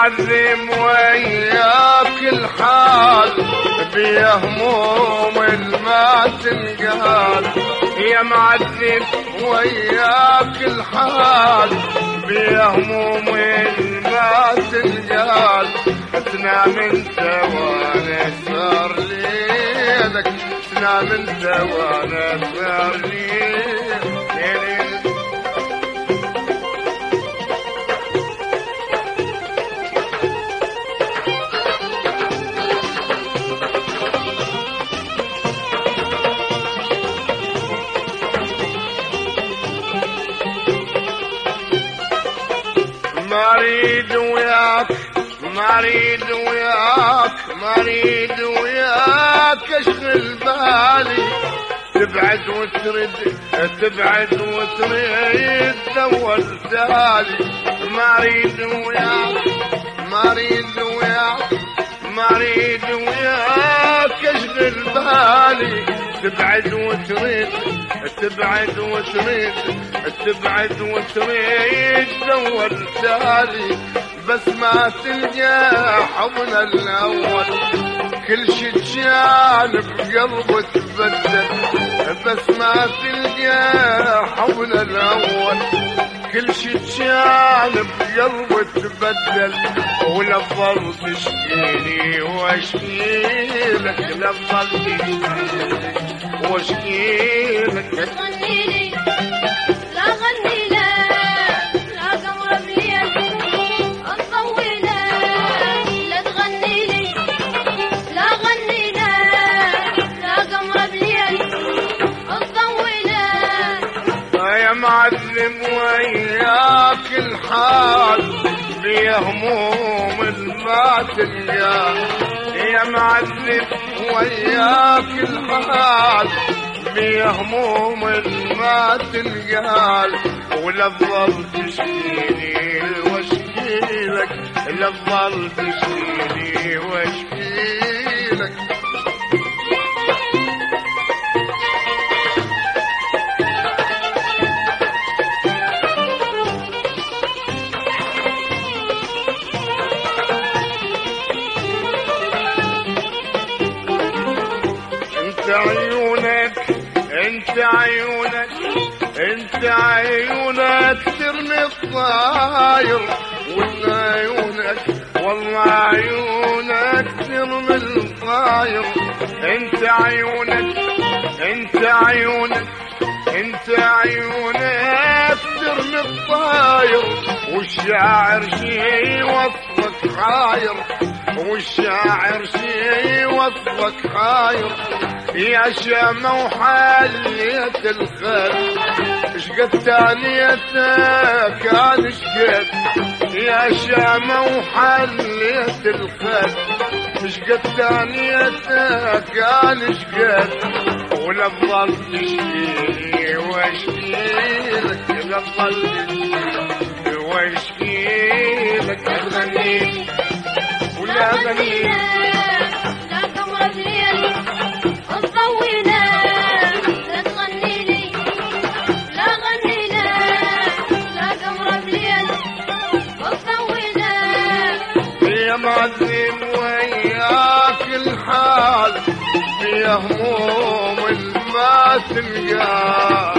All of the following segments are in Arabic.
معذم وياك الحال بيه هموم ما تنقال. يا معذب وياك الحال بيه هموم ما تنقال. تنام انت وانا اسهر ليلك، تنام انت وانا اسهر ليلك. مريد وياك مريد وياك مريد وياك اشغل بالي. تبعد وترد تبعد وترد اول تالي. مريد وياك مريد وياك مريد وياك اشغل بالي. تبعد وترد تبعد وترد تبعد وترد اول تالي. بس ما تلقى حضن الاول، كل شي كان بقلبه تبدل. بس ما تلقى حضن الاول، كل شي كان بقلبه تبدل. ولا تظل تشكيلي واشكيلك، لا تظل تشكيلي واشكيلك. لا تغنيلي لا غني لا لا قمر بليل الطويلة. لا تغنيلي لا غني لا لا قمر بليل الطويلة. يا معذب وياك الحال بيه هموم ما تلقى. يا معذب وياك الحال بيه هموم ما تلقى. ولا تظل تشكيلي واشكيلك، لا تظل تشكيلي واشكيلك. انت عيونك انت عيونك انت عيونك ترمي الطاير. وان عيونك والله عيونك ترمي الطاير. انت عيونك انت عيونك انت عيونك ترمي الطاير. والشاعر شي وصفك حاير، والشاعر شي وصفك حاير. يا شامة وحليت الخير، شقد تانيتك كان شقد. يا شامة وحليت الخير، شقد تانيتك كان شقد. ولا تظل تشكيلي واشكيلك، لا تظل تشكيلي واشكيلك. تغنيلي ولا غنيلي لا قمر بليل الطويلة. لا تغنيلي لا غني لا لا قمر بليل الطويلة. يا معذب وياك الحال بيه هموم ما تلقى.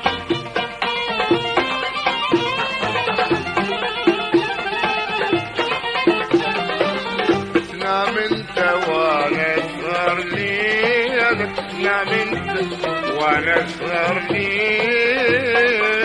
تنام انت وانا اسهر ليلك، تنام انت وانا اسهر ليلك.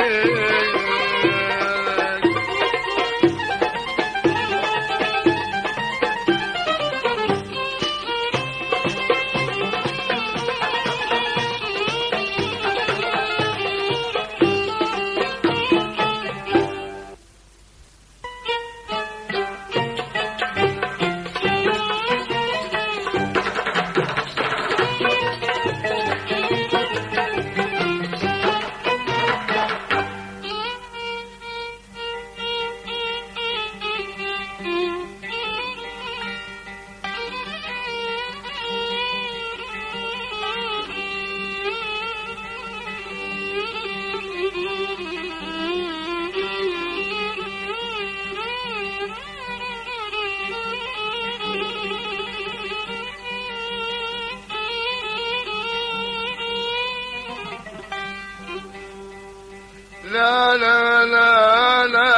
لا لا لا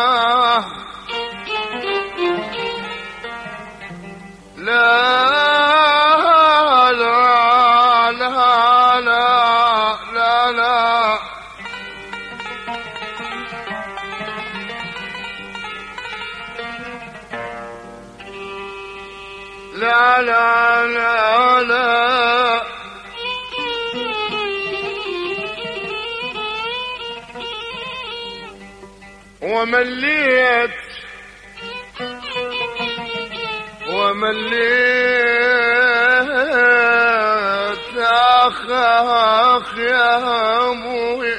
لا لا لا لا ومليت اخ اخ يا ابوي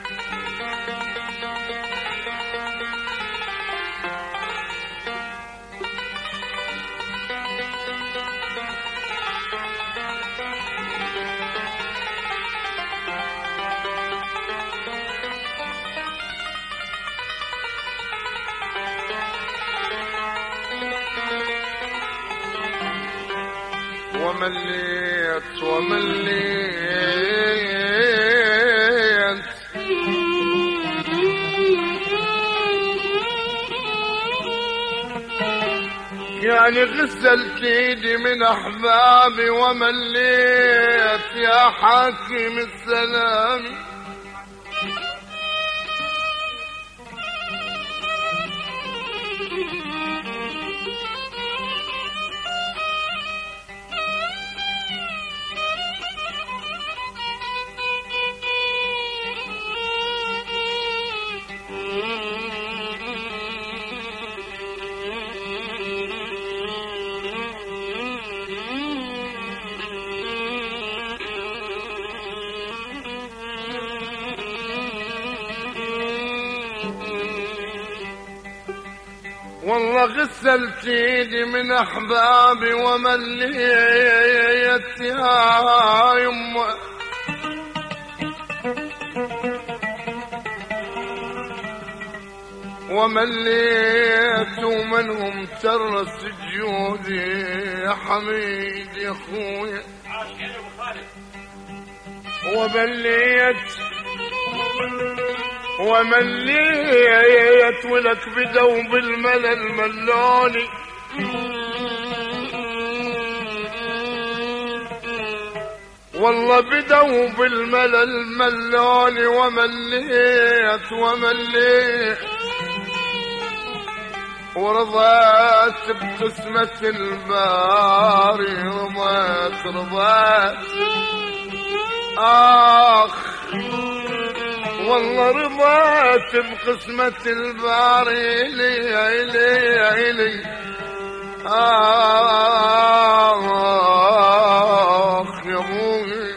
ومليت يعني غسلت ايدي من احبابي ومليت يا حاكم السلام والله غسلت ايدي من احبابي ومليت يا يمه ومليت ومنهم ترس جيودي يا حميد يا اخويا ومليت ولك بدوب الملل ملوني والله بدوب الملل ملوني ومليت ورضيت بقسمة الباري رضيت والله رضيت بقسمة الباري إلي يا ابوي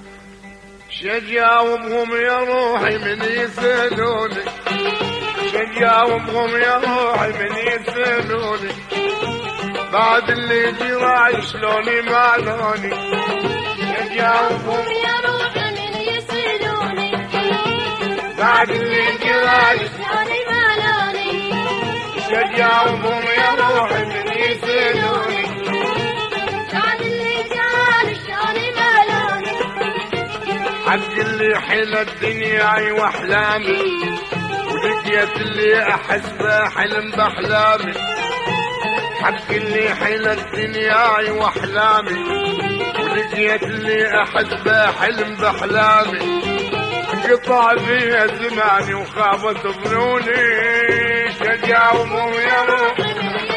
شجاوبهم يا روحي من يسألوني شجاوبهم يا روحي من يسألوني بعد اللي جرى شلوني ما لوني شجاوبهم يا روحي من يسألوني بعد اللي جرى شلوني ما لوني شجاوبهم يا روحي من يسألوني بعد اللي جرى شلوني ما لوني حق اللي حلى الدنيا واحلامي ولقيت اللي احس بحلم باحلامي حق اللي حلى الدنيا واحلامي ولقيت اللي احس بحلم باحلامي قطع بيها زماني وخابت ظنوني شجاوبهم يا روحي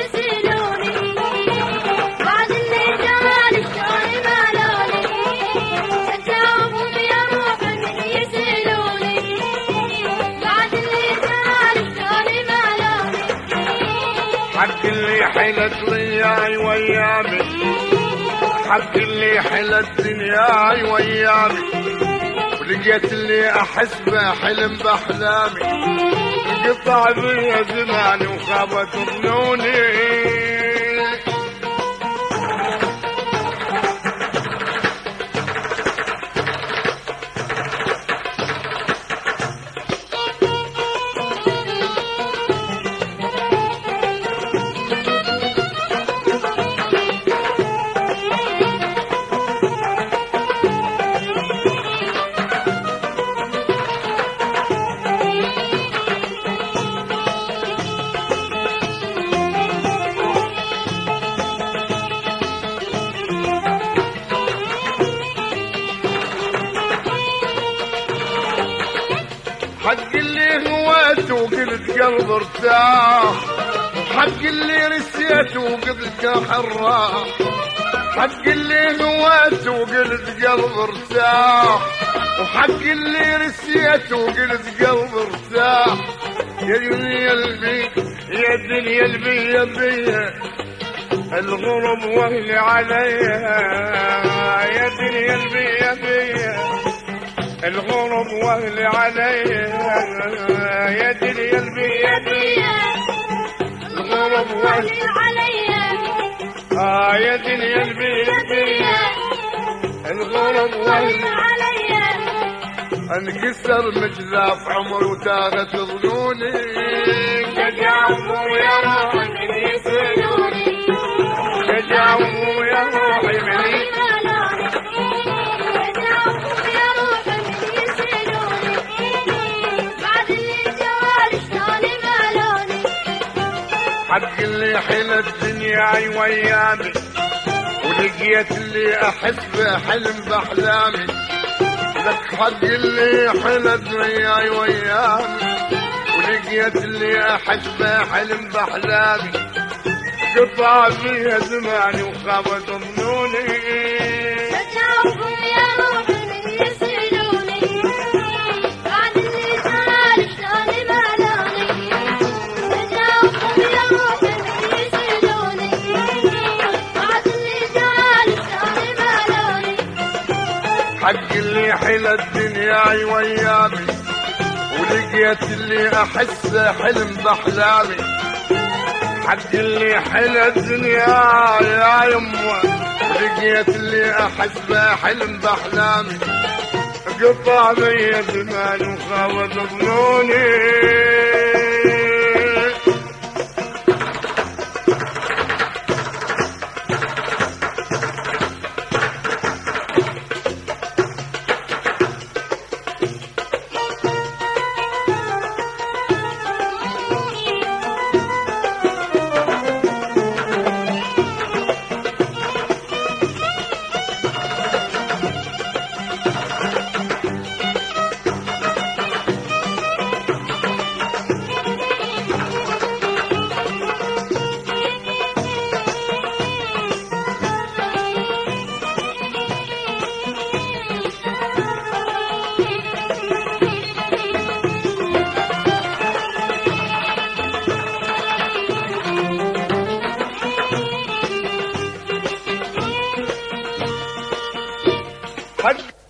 بعد اللي جرى شلوني ما لوني شجاوبهم يا روحي من يسألوني بعد اللي جرى شلوني ما لوني حق اللي حلت وياي ويامي حق اللي حلى الدنيا ويامي ولقيت اللي احس بحلم باحلامي قطع بيا زماني وخابت ظنوني نويت وقلت قلب ارتاح، حق اللي نسيت وقلت حراح، حق اللي نويت وقلت قلب ارتاح، وحق اللي نسيت وقلت قلب ارتاح. يا دنيا البي يا دنيا البي يا بي الغرب واهلي عليها، يا دنيا البي يا بي الغرب واهلي عليها، يا دنيا البي يا بي الغرب واهلي عليها، يا دنيا البي يا بي الغرب واهلي عليها. انكسر مجذاف عمر وتاغت ظنوني، تجاوبوا يا روحي من يسألوني، تجاوبوا يا روحي من يسألوني، تجاوبوا يا روحي من يسألوني، بعد اللي جوالي شلون مالوني. حق اللي حيل الدنيا ويامي، ولقيت اللي احس بحلم باحلامي، لك حق اللي حلت وياي ويامي، ولقيت اللي احس بحلم باحلامي، قطع فيها زماني وخابت ظنوني. تجاوبوا يا روحي من يسألوني، بعد اللي جالي شلون مالوني، تجاوبوا يا روحي من يسألوني، بعد اللي جالي شلون مالوني. حق اللي حيل الدنيا ويامي، ولقيت اللي احس حلم باحلامي، حق اللي حيل الدنيا يا يمه، ولقيت اللي احس بحلم باحلامي، قطع بيا زمان وخاوت ظنوني. حق